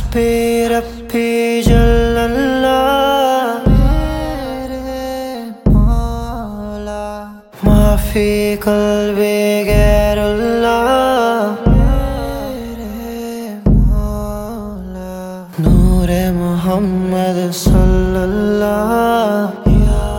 حسبی ربی جل اللہ میرے مولا، ما فی قلبی غیر اللہ میرے مولا، نور محمد صلی اللہ یا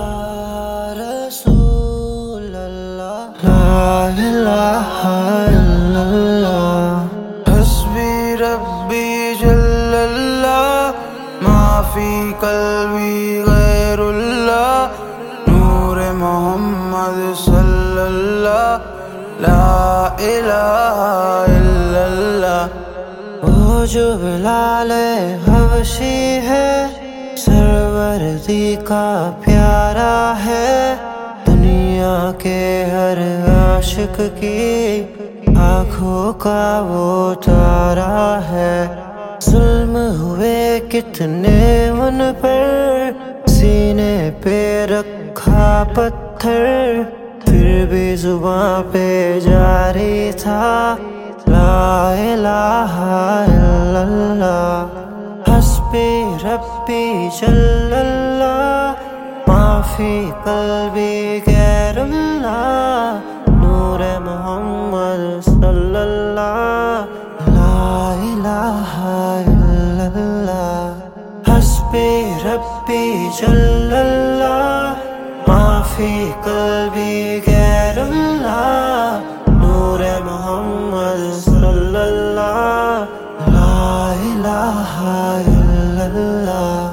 رسول اللہ، لا الہ الا اللہ، حسبی ربی جل اللہ، ما فی قلبی غیر اللہ، نور محمد صلی اللہ، لا الہ الا اللہ۔ وہ جو بلال حبشی ہے، سروردی کا پیارا ہے، دنیا کے ہر عاشق کی آنکھوں کا وہ تارا ہے۔ ظلم ہوئے کتنے ان پر، سینے پہ رکھا پتھر، پھر بھی زباں پہ جاری تھا لا الہ الا اللہ، حسبی ربی جل اللہ، ما فی قلبی غیر اللہ، نور محمد صلی اللہ، لا الہ الا اللہ، حسبی ربی جل اللہ، ما فی قلبی غیر اللہ، نور محمد صلی اللہ، لا الہ الا اللہ۔